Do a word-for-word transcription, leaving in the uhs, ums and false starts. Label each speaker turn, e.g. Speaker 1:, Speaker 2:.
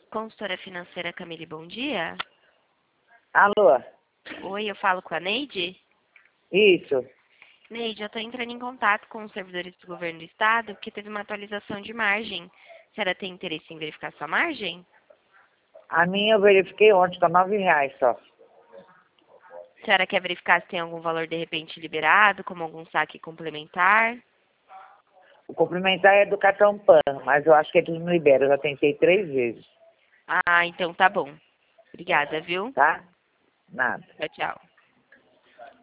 Speaker 1: Consultora financeira Camille, bom dia.
Speaker 2: Alô?
Speaker 1: Oi, eu falo com a Neide?
Speaker 2: Isso.
Speaker 1: Neide, eu estou entrando em contato com os servidores do governo do estado porque teve uma atualização de margem. A senhora tem interesse em verificar sua margem?
Speaker 2: A minha eu verifiquei ontem, tá nove reais só.
Speaker 1: A senhora quer verificar se tem algum valor de repente liberado, como algum saque complementar?
Speaker 2: O complementar é do cartão PAN, mas eu acho que eles não liberam. Eu já tentei três vezes,
Speaker 1: Ah, então tá bom. Obrigada, viu?
Speaker 2: tá? Nada.
Speaker 1: Tchau, tchau.